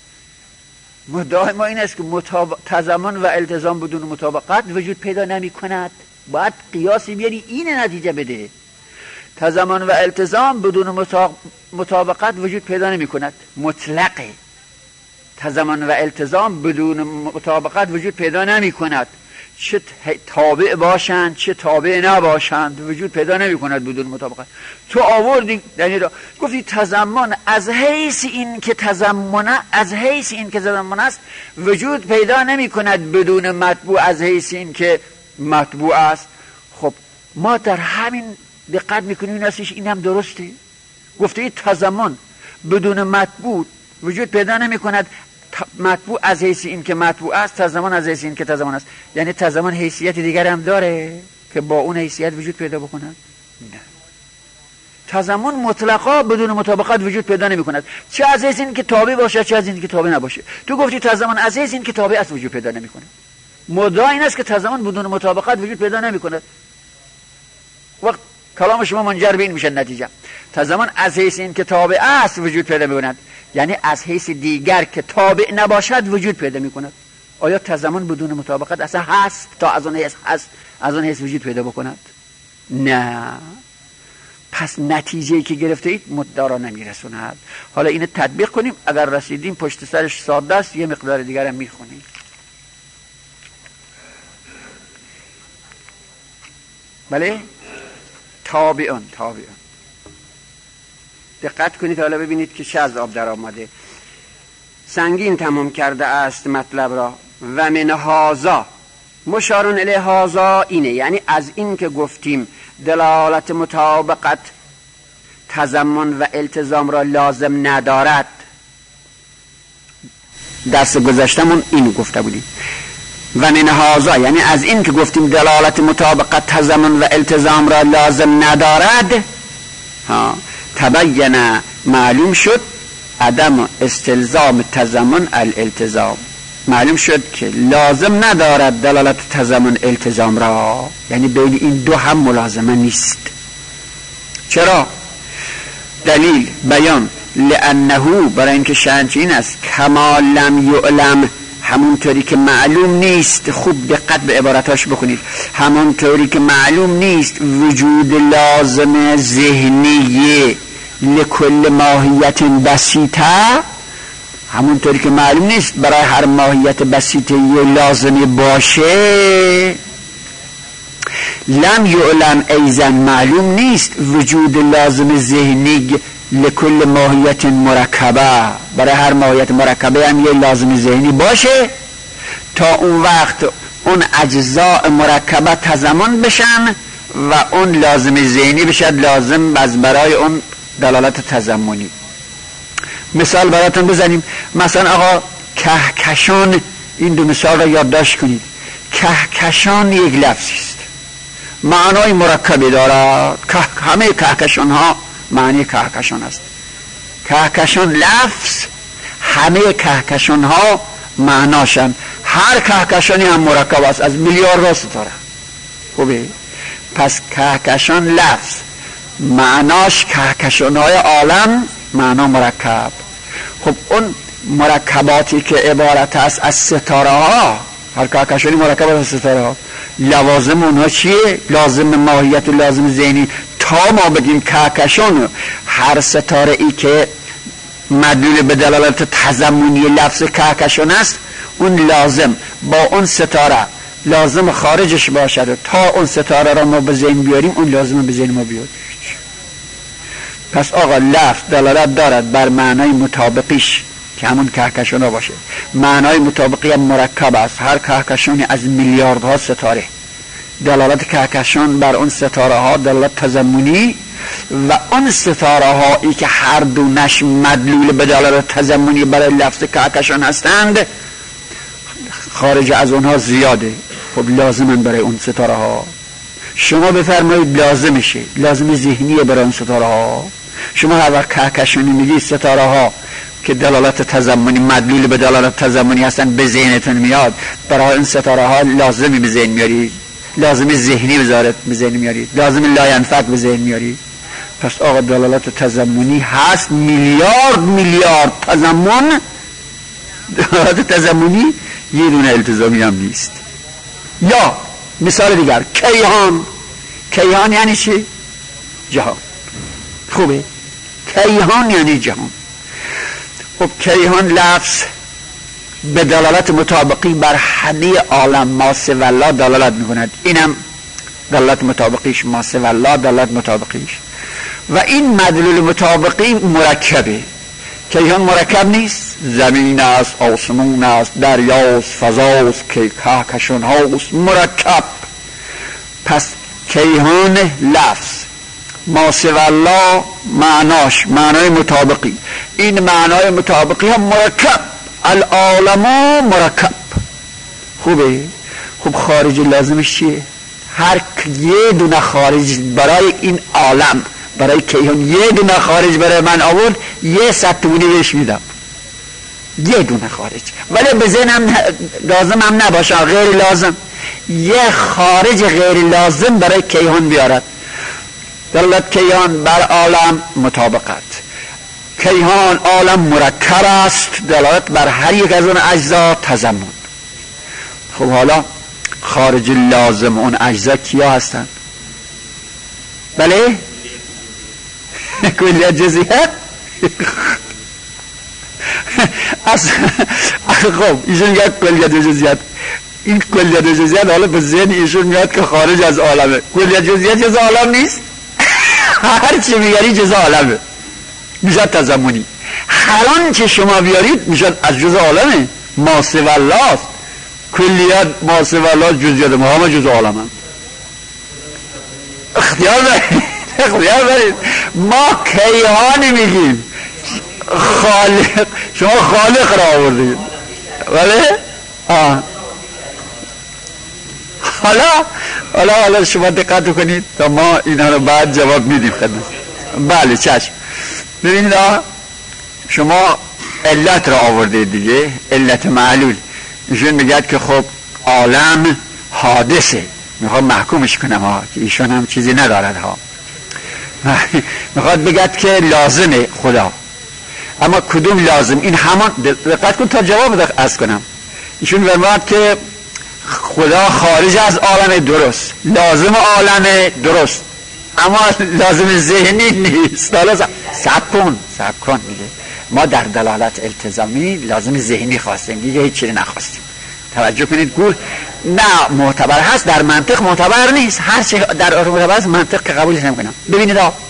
مدعای ما این است که مطابق... تضمن و التزام بدون مطابقت وجود پیدا نمی کند. باید قیاسی بیاری این نتیجه بده. تضمن و التزام بدون مطابقت وجود پیدا نمی کند، مطلقه. تضمن و التزام بدون مطابقت وجود پیدا نمی کند، چه تابع باشند چه تابع نباشند وجود پیدا نمی کند بدون مطابقت. تو آوردی یعنی گفتی تضمن از حیث این که تضمن از حیث این که تضمن است وجود پیدا نمی کند بدون مطبوع از حیث این که مطبوع است. خب ما در همین دقت میکنیم این هستش، این هم درسته. گفته تضمن بدون مطبوع وجود پیدا نمی کند، مطبوع از حیث این که مطبوع است، تضمن از حیث این که تضمن است. یعنی تضمن حیثیت دیگر هم داره که با اون حیثیت وجود پیدا بکند؟ نه. تضمن مطلقا بدون مطابقت وجود پیدا نمی کند، چه از حیث این که تابع باشه چه از این که تابع نباشه. تو گفتی تضمن از حیث این که تابع است وجود پیدا نمی کند. مدعا این است که تضمن بدون مطابقت وجود پیدا نمی کند. وقت کلام شما منجر به این میشه نتیجه تضمن از حیث این که تابع است وجود پیدا می کند، یعنی از حیث دیگر که تابع نباشد وجود پیدا می کند. آیا تضمن بدون مطابقت اصلا هست تا از اون حیث هست از اون حیث وجود پیدا بکند؟ نه. پس نتیجه‌ای که گرفته اید مدعا را نمیرسوند. حالا اینو تطبیق کنیم، اگر رسیدیم پشت سرش ساده است یه مقدار دیگر هم میخونیم. بله؟ تابعون تابعون دقت کنید حالا ببینید که چه از آب در آمده. سنگین تمام کرده است مطلب را. و من هازا مشارون الی هازا اینه، یعنی از این که گفتیم دلالت مطابقت تضمن و التزام را لازم ندارد، درس گذشتمون اینو گفته بودیم. و من هازا یعنی از این که گفتیم دلالت مطابقت تضمن و التزام را لازم ندارد، ها تبین معلوم شد عدم استلزام تضمن الالتزام. معلوم شد که لازم ندارد دلالت تضمن التزام را، یعنی بین این دو هم ملازمه نیست. چرا؟ دلیل بیان لانه برای اینکه شأنش این است کما لم یعلم، همونطوری که معلوم نیست. خوب دقت به عبارتاش بکنید. همونطوری که معلوم نیست وجود لازم ذهنی لکل ماهیت بسیطه، همونطوری که معلوم نیست برای هر ماهیت بسیطه یه لازمی باشه، لم یعلم ایزن معلوم نیست وجود لازم ذهنی لکل ماهیت مرکبه، برای هر ماهیت مرکبه هم یه لازم ذهنی باشه تا اون وقت اون اجزاء مرکبه تضمن بشن و اون لازم ذهنی بشد لازم از برای اون دلالت تضمنی. مثال براتون بزنیم، مثلا آقا کهکشان، این دو مثال را یادداشت کنید. کهکشان یک لفظی است، معنای مرکبی دارد. که همه کهکشان ها معنی کهکشان است. کهکشان لفظ، همه کهکشان ها معناشن. هر کهکشانی هم مرکب است از میلیاردها ستاره. خوبه؟ پس کهکشان لفظ، معناش کهکشان های عالم، معنا مرکب. خب اون مرکباتی که عبارت است از ستاره ها، هر کهکشانی مرکب از ستاره ها، لوازم اونها چیه؟ لازم ماهیت و لازم ذهنی. تا ما بگیم کهکشان، هر ستاره ای که مدلول به دلالت تضمنی لفظ کهکشان است، اون لازم با اون ستاره لازم خارجش باشد و تا اون ستاره را ما به ذهن بیاریم اون لازم به ذهن ما بیاد. پس آقا لفظ دلالت دارد بر معنای مطابقیش که همون کهکشان ها باشه. معنای مطابقی هم مرکب است، هر کهکشانی از میلیاردها ستاره. دلالت کهکشان بر اون ستاره ها دلالت تضمنی، و اون ستاره هایی که هر دونش مدلول به دلالت تضمنی برای لفظ کهکشان هستند، خارج از اونها زیاده. خب لازمن برای اون ستاره ها. شما بفرمایید لازمشه، لازم ذهنیه برای اون ستاره ها. شما هر وقت کهکشانی میگی ستاره ها که دلالت تضمنی مدلول به دلالت تضمنی هستن به ذهنتون میاد، برای این ستاره ها لازمی به ذهن میارید، لازمی ذهنی به ذهن میارید، لازمی لاینفک به ذهن میارید. پس آقا دلالت تضمنی هست، میلیارد میلیارد تضمن. دلالت تضمنی یه دونه التزامی هم نیست. یا مثال دیگر، کیهان. کیهان یعنی چی؟ جهان. خوبه؟ کیهان یعنی جهان. خب کیهان لفظ به دلالت مطابقی بر همه عالم ما سوی الله دلالت میکند. اینم دلالت مطابقیش، ما سوی الله دلالت مطابقیش. و این مدلول مطابقی مرکبه. کیهان مرکب نیست، زمین است، آسمون است، دریاست، فضاست، کهکشان هاست، مرکب. پس کیهان لفظ، ما سوی الله معناش معنای مطابقی، این معنای مطابقی هم مرکب. العالم مرکب. خوبه؟ خب خارج لازمش چیه؟ هر یه دونه خارج برای این عالم، برای کیهان یه دونه خارج برای من آورد، یه ستونی بهش میدم، یه دونه خارج. ولی به ذهنم لازم هم نباشه، غیر لازم، یه خارج غیر لازم برای کیهان بیارد. دلالت کیهان بر عالم مطابقت. کیهان عالم مرکب است، دلالت بر هر یک از اون اجزا تضمن. خب حالا خارج لازم اون اجزا کیا هستن؟ بله؟ کلیت جزئیات. از خب ایشون میگه کلیت جزئیات، این کلیت جزئیات حالا به ذهن ایشون میاد که خارج از عالمه. کلیت جزئیات جزء عالم نیست. هر چی میگری جزء عالمه، میشه تضمنی. هر آنچه شما بیارید میشه از جزء عالمه. ما سوی الله است. کلیت ما سوی الله جزئیات ما هم جزء عالمه. اختیار دارید، اختیار دارید. ما کیهان میگیم، خالق، شما خالق را آوردید. ولی آه حالا حالا حالا شما دقت کنید تا ما اینا رو بعد جواب میدیم خدمت. بله چشم. ببینید شما علت را آوردید دیگه، علت معلول. ایشون میگه که خب عالم حادثه، میخواد محکومش کنم ها که ایشون هم چیزی ندارد ها. میخواد بگه که لازمه خدا، اما کدوم لازم؟ این همان، دقت کن تا جواب از کنم. ایشون فرمود که خدا خارج از عالم، درست، لازم عالم، درست، اما لازم ذهنی نیست. حالا صبر کن صبر کن میگه ما در دلالت التزامی لازم ذهنی خواستیم، دیگه هیچ چیزی نخواستیم. توجه کنید، گول نه معتبر هست، در منطق معتبر نیست. هر چی در معتبر است منطق که قبولش نمیکنم. ببینید آه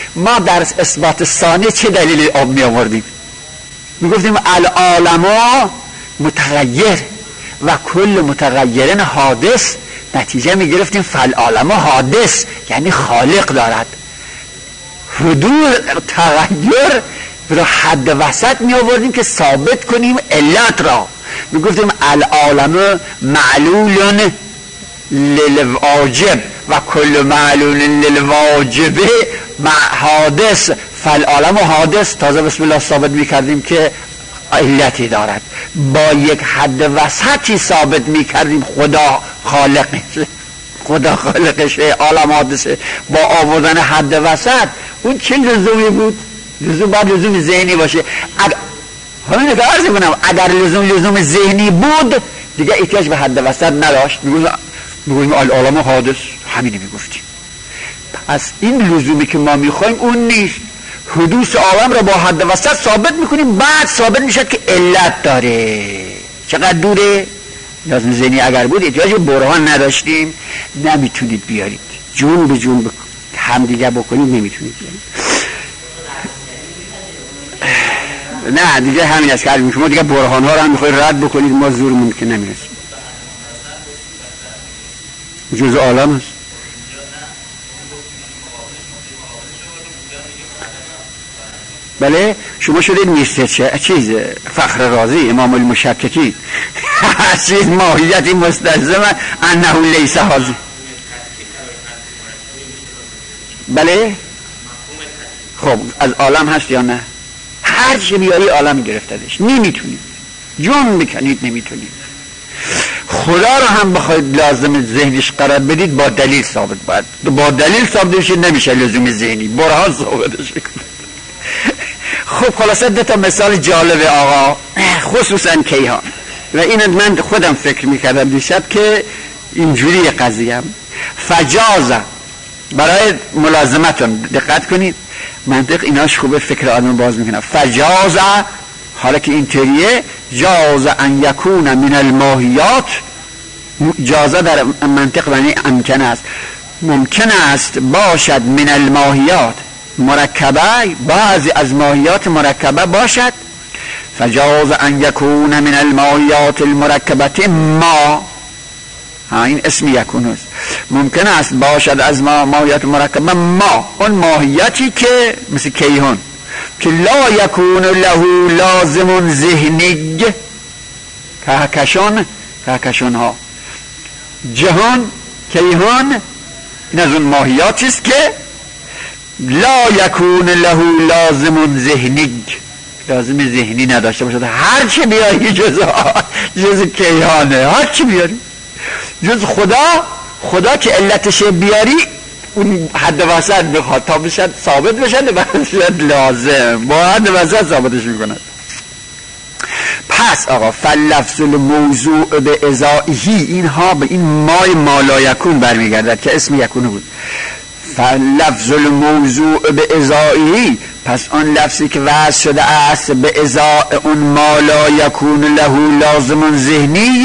ما در اثبات ثانی چه دلیلی می آوردیم؟ می گفتیم العالم متغیر و کل متغیرن حادث، نتیجه می گرفتیم فالعالم حادث یعنی خالق دارد. حدوث تغییر رو حد وسط می آوردیم که ثابت کنیم علت را. می گفتیم العالم معلول للواجب و کل معلول للواجب حادث فالعالم حادث. تازه بسم الله ثابت می کردیم که علتی دارد. با یک حد وسطی ثابت می کردیم خدا خالقشه، خدا خالقشه، عالم حادثه. با آوردن حد وسط اون چه لزومی بود؟ لزوم باید لزوم ذهنی باشه. اگر همین که عرض کنم اگر لزوم لزوم ذهنی بود دیگه احتیاج به حد وسط نداشت. میگویم العالم حادث، همینه میگفتیم. پس این لزومی که ما میخوایم اون نیست. حدوث عالم را با حد وسط ثابت میکنیم، بعد ثابت میشد که علت داره. چقدر دوره؟ لازم ذهنی اگر بود احتیاج برهان نداشتیم. نمیتونید بیارید جون به جون بکن هم دیگه بکنید، نمیتونید بیارید. نه دیگه همین است که عرض میکنم. دیگه برهان ها رو هم میخواید رد بکنید، ما زورمون که نمیرسیم. جزء عالم است. بله شما شدید میستر چه چیز فخر رازی امام المشککی چیز ماهیتی مستلزم انه لیس حاضر. بله خب از عالم هست یا نه؟ هر چی بیاری عالم گرفتدش، نمیتونید جون بکنید، نمیتونید. خدا رو هم بخواید لازم ذهنش قرار بدید با دلیل ثابت باید. با دلیل ثابت بشه نمیشه لزوم ذهنی، برهان ثابتش کنید. خب خلاصه دو تا مثال جالب آقا، خصوصا کیهان. و این من خودم فکر میکردم دیشب که اینجوری قضیه فجازه برای ملازمتون دقت کنید. منطق ایناش خوبه، فکر آدم باز میکنه. فجازه حالا که اینطوریه، جاز ان یکون من الماهیات. جازه در منطق معنی امکن است، ممکن است باشد من الماهیات مرکبه، بعضی از ماهیات مرکبه باشد. فجاز ان یکون من الماهیات المرکبه ما، ها این اسم یکون است. ممکن است باشد از ما ماهیات مرکبه ما، اون ماهیتی که مثل کیهان که لا یکون له لازم ذهنی، کهکشان کهکشان ها جهان کیهان این از اون ماهیاتی است که لا یکون له لازم ذهنی، لازم ذهنی نداشته باشد. هر چی بیاری جز جز کیهانه، هر چی بیاری جز خدا. خدا که علتش بیاری اون حد وسط بخواد تا بشد ثابت بشد بشد لازم با حد وسط ثابتش میکند. پس آقا فلفظ الموضوع به ازائهی، اینها به این مای مالایکون برمیگردد که اسم یکونه بود. فلفظ الموضوع به ازائهی، پس آن لفظی که وضع شده است به ازاء اون مالایکون له لازم ذهنی،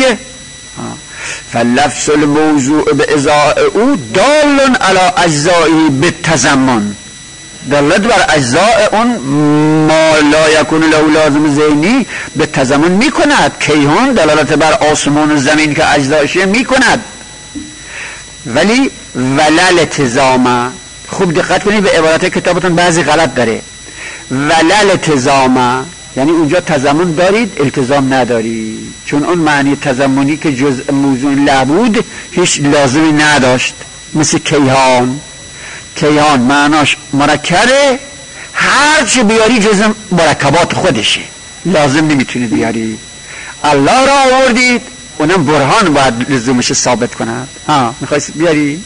فلفظ الموضوع به ازاء او دال علی اجزائه بالتضمن، دلالت بر اجزاء اون ما لا یکون له لازم ذهنی به تضمن می کند. کیهان دلالت بر آسمان و زمین که اجزایش می کند، ولی ولل التزام. خوب دقت کنید به عبارت کتابتون بعضی غلط داره. ولل التزام یعنی اونجا تضمن دارید التزام نداری، چون اون معنی تضمنی که جزء موضوع لبود هیچ لازمی نداشت. مثل کیهان، کیهان معناش مرکبه، هر چی بیاری جزء مرکبات خودشه، لازم نمیتونید بیاری. الله را آوردید، اونم برهان باید لزومش ثابت کند. ها میخوایید بیاری؟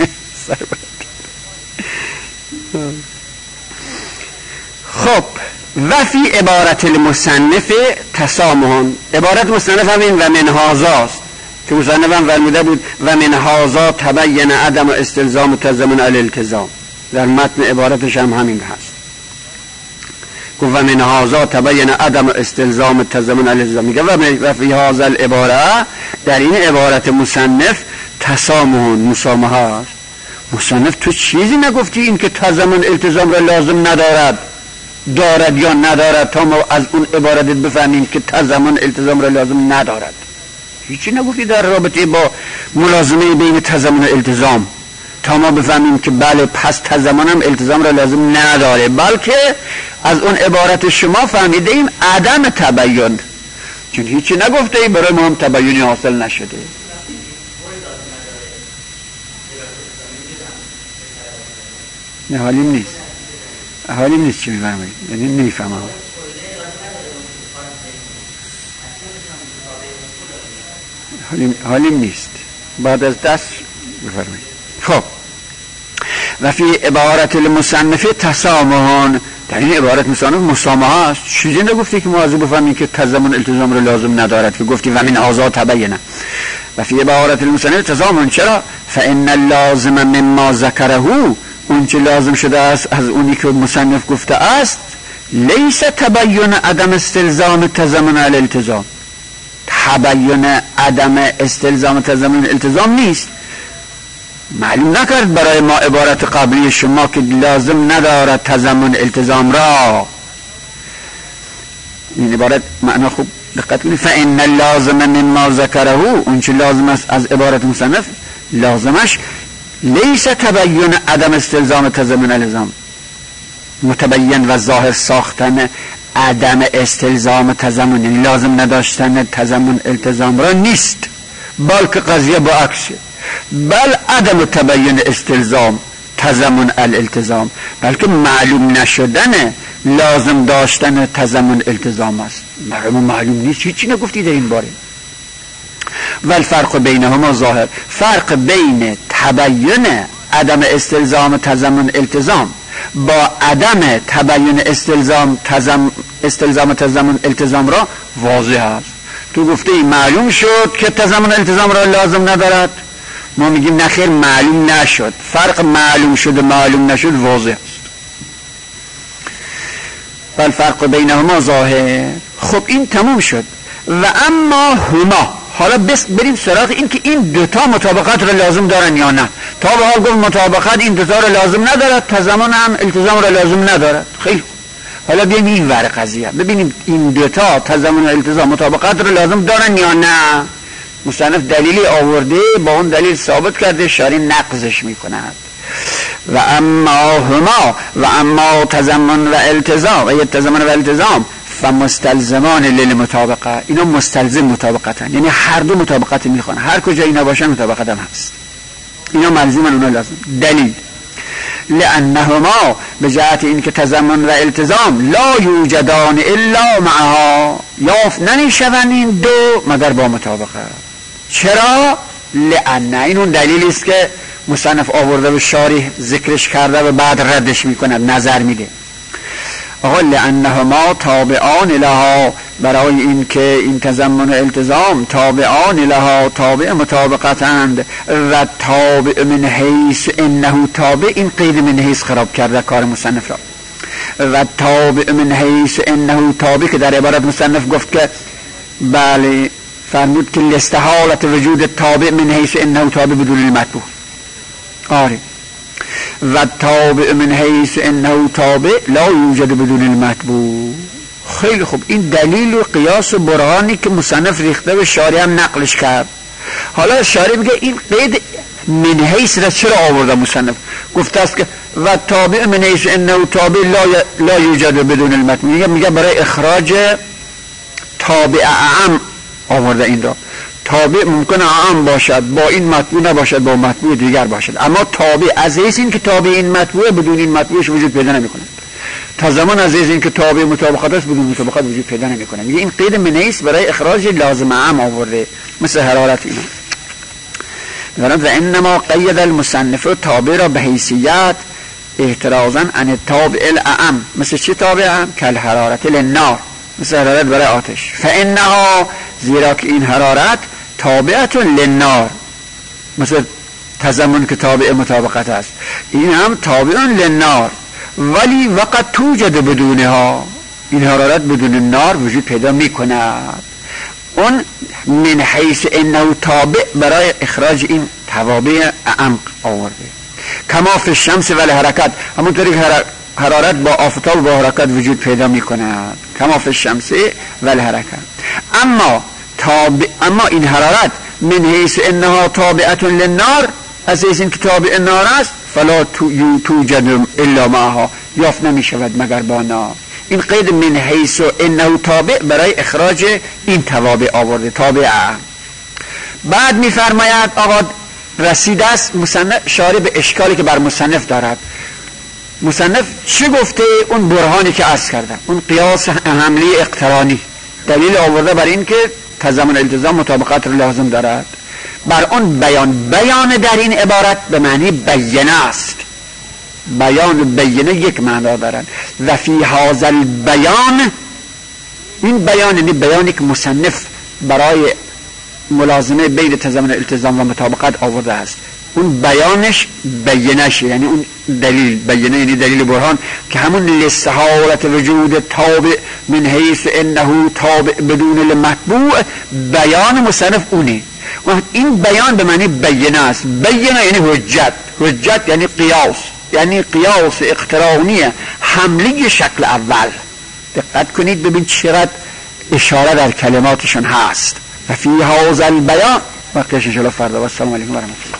خب و فی عبارت المصنف تسامحان، عبارت مصنف همین و من هازاست که مصنف هم فرموده بود و من هازا تبین عدم استلزام تضمن الالتزام، در متن عبارتش هم همین هست. گفت و من هازا تبین عدم استلزام تضمن الالتزام، میگه و فی هازا العباره، در این عبارت مصنف تسامحان مسامحه است. مصنف تو چیزی نگفتی این که تضمن التزام را لازم ندارد، دارد یا ندارد، تا ما از اون عبارت بفهمیم که تضمن التزام را لازم ندارد. هیچی نگفتی در رابطه با ملازمه بین تضمن و التزام تا ما بفهمیم که بله پس تضمن هم التزام را لازم نداره، بلکه از اون عبارت شما فهمیده ایم عدم تبین، چون هیچی نگفته ای برای ما هم تبینی حاصل نشده. نه حالیم نیست، حالیم نیست چی میفرمایید، یعنی نمیفهمم. حالیم, حالیم نیست، بعد از دست بفرمایید. خب و فی عبارت المصنف تسامحون، در این عبارت مصنف مسامحه است. چیزی نگفتی که موضوع بفهمیم که تضمن التزام رو لازم ندارد، که گفتی و من آزاد تبینه. و فی عبارت المصنف تسامحون، چرا؟ فان اللازم مما ذکره، اون چه لازم شده است از اونی که مصنف گفته است، لیس تبین عدم استلزام تضمن الالتزام، تبین عدم استلزام تضمن الالتزام نیست. معلوم نکرد برای ما عبارت قبلی شما که لازم ندارد تضمن التزام را. این عبارت معنا خوب دقت کنید. فان اللازم مما ذکره، اون چه لازم است از عبارت مصنف، لازمش لیس تبین عدم استلزام تضمن الالتزام، متبین و ظاهر ساختن عدم استلزام تضمن، یعنی لازم نداشتن تضمن التزام را نیست، بلکه قضیه با عکسه. بل عدم تبین استلزام تضمن الالتزام، بلکه معلوم نشدن لازم داشتن تضمن التزام است. معلوم معلوم نیست، هیچی نگفتی در این باره. و الفرق بینهما ظاهر، فرق بین تبین عدم استلزام تضمن التزام با عدم تبین استلزام تضمن استلزام تضمن التزام را واضح است. تو گفته ای معلوم شد که تضمن التزام را لازم ندارد، ما میگیم نخیر معلوم نشد. فرق معلوم شد و معلوم نشد واضح است. بل فرق بینهما ظاهر. خب این تموم شد. و اما هما، حالا بس بریم سراغ این که این دوتا مطابقت را لازم دارن یا نه. تا به حال گفت مطابقت این دوتا را لازم ندارد، تضمن هم التزام را لازم ندارد. خیلی حالا بیایم این ور قضیه ببینیم این دوتا تضمن و التزام مطابقت را لازم دارن یا نه. مصنف دلیلی آورده، با اون دلیل ثابت کرده، شارح نقضش میکند. و اما هما، و اما تضمن و التزام، و تضمن و التزام فمستلزمان للمطابقه، اینا مستلزم مطابقتن، یعنی هر دو مطابقت میخوان، هر کجا اینا باشن مطابقت هم هست، اینا ملزومن، اونا لازم. دلیل لانهما، به جهت این که تضمن و التزام لا یوجدان الا معها، یافت نمیشون این دو مگر با مطابقه. چرا؟ لان، این اون دلیلی است که مصنف آورده و شارح ذکرش کرده و بعد ردش میکند، نظر میده. آقا لانهما تابعان لها، برای این که این تضمن و التزام تابعان لها، تابع مطابقتند. و تابع من حیث انه تابع، این قید من حیث خراب کرده کار مصنف را. و تابع من حیث انه تابع، که در عبارت مصنف گفت که بله فرمود که لاستحالت وجود تابع من حیث انه تابع بدون المطبوع. آره. و تابع من حیث انه تابع لا یوجد بدون المطبوع. خیلی خوب، این دلیل و قیاس و برهانی که مصنف ریخته و شارح هم نقلش کرد. حالا شارح میگه این قید من حیث را چرا آورده مصنف؟ گفته است که و تابع من حیث انه تابع لا, لا یوجد بدون المطبوع، میگه برای اخراج تابع اعم آورده این را. تابع ممکنه عام باشد، با این مطبوع نباشد، با مطبوع دیگر باشد، اما تابع از حیث این که تابع این مطبوع بدون این مطبوعش وجود پیدا نمی کند. تا زمان از حیث این که تابع مطابقت است بدون مطابقت وجود پیدا نمی کند. میگه این قید من حیث برای اخراج لازم عام آورده، مثل حرارت اینا. و انما قید المصنف تابع را به حیثیت احترازا عن التابع الاعم. مثل چی تابع اعم؟ کل حرارت للنار، مثل حرارت برای آتش. فانها، زیرا که این حرارت تابعت للنار، مثل تضمن که تابع مطابقت است، این هم تابع للنار، ولی وقت توجد بدونها، این حرارت بدون النار وجود پیدا می کند. اون من حیث انه تابع برای اخراج این توابع اعم آورده. کما فی الشمس و الحرکت، همونطوری که حرارت با آفتاب و با حرکت وجود پیدا می کند. کما فی الشمس و الحرکت. اما تابع، اما این حرارت من حیث انها تابعه للنار، از حیث این که تابع نار است، فلا توجد الا معها، یافت نمی شود مگر با نار. این قید من حیث انه تابع برای اخراج این توابع آورده، تابعه. بعد می فرماید آقا رسیده است مصنف شارع به اشکالی که بر مصنف دارد. مصنف چی گفته؟ اون برهانی که عرض کردم، اون قیاس حمله اقترانی، دلیل آورده بر این که تضمن التزام مطابقت را لازم دارد. بر اون بیان، بیان در این عبارت به معنی بیانه است. بیان و بیانه یک معنا دارند. و فی هذا البیان، این بیان یعنی بیانی که مصنف برای ملازمه بین تضمن التزام و مطابقت آورده است، اون بیانش بیانش یعنی اون دلیل، بیانه یعنی دلیل برهان که همون لسحالت وجود تابع من حیث انه تابع بدون المتبوع، بیان مصنف اونه. و این بیان به معنی بیانه است. بیانه یعنی حجت، حجت یعنی قیاس، یعنی قیاس اقترانی حمله شکل اول. دقت کنید ببین چقدر اشاره در کلماتشون هست. و فی هذا البیان. وقتش ان شاء الله فردا. و السلام علیکم و رحمت الله.